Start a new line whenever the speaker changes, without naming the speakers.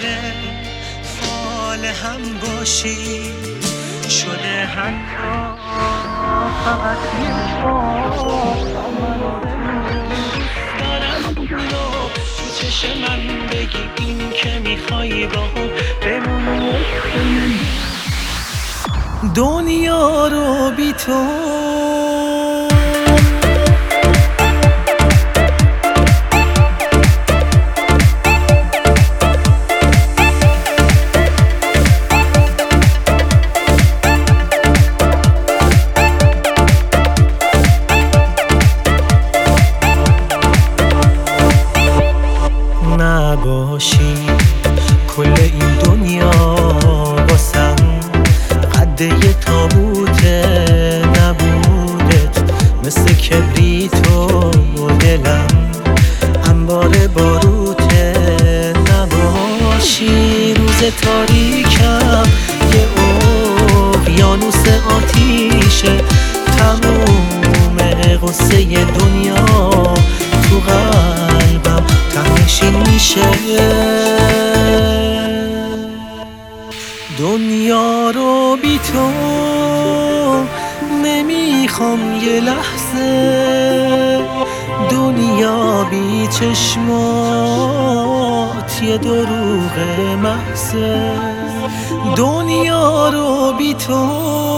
دوباره فال هم باشی شده حتی فقط یک بار دارم رو تو چشم من بگی این که میخوای با هم بمونی دنیا رو بی تو نباشی کل این دنیا واسم قد یه تابوته نبودت مثل کبریت و دلم انبار باروته نباشی روز تاریکم یه اقیانوس آتیشه تموم قصه دنیا تو قلبم ته‌نشین میشه دنیا رو بی تو نمیخوام یه لحظه دنیا بی چشمات یه دروغ محضه دنیا رو بی تو